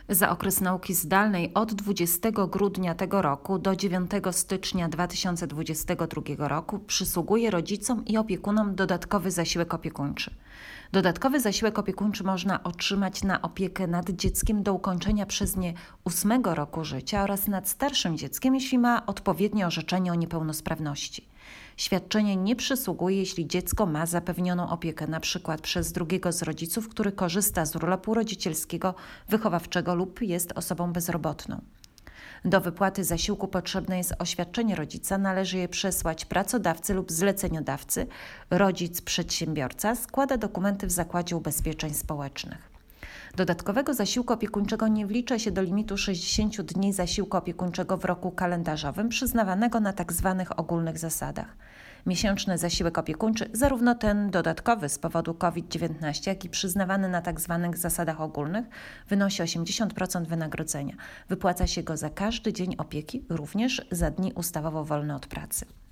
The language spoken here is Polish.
Za okres nauki zdalnej od 20 grudnia tego roku do 9 stycznia 2022 roku przysługuje rodzicom i opiekunom dodatkowy zasiłek opiekuńczy. Dodatkowy zasiłek opiekuńczy można otrzymać na opiekę nad dzieckiem do ukończenia przez nie 8 roku życia oraz nad starszym dzieckiem, jeśli ma odpowiednie orzeczenie o niepełnosprawności. Świadczenie nie przysługuje, jeśli dziecko ma zapewnioną opiekę np. przez drugiego z rodziców, który korzysta z urlopu rodzicielskiego, wychowawczego lub jest osobą bezrobotną. Do wypłaty zasiłku potrzebne jest oświadczenie rodzica, należy je przesłać pracodawcy lub zleceniodawcy. Rodzic przedsiębiorca składa dokumenty w Zakładzie Ubezpieczeń Społecznych. Dodatkowego zasiłku opiekuńczego nie wlicza się do limitu 60 dni zasiłku opiekuńczego w roku kalendarzowym przyznawanego na tzw. ogólnych zasadach. Miesięczny zasiłek opiekuńczy, zarówno ten dodatkowy z powodu COVID-19, jak i przyznawany na tzw. zasadach ogólnych, wynosi 80% wynagrodzenia. Wypłaca się go za każdy dzień opieki, również za dni ustawowo wolne od pracy.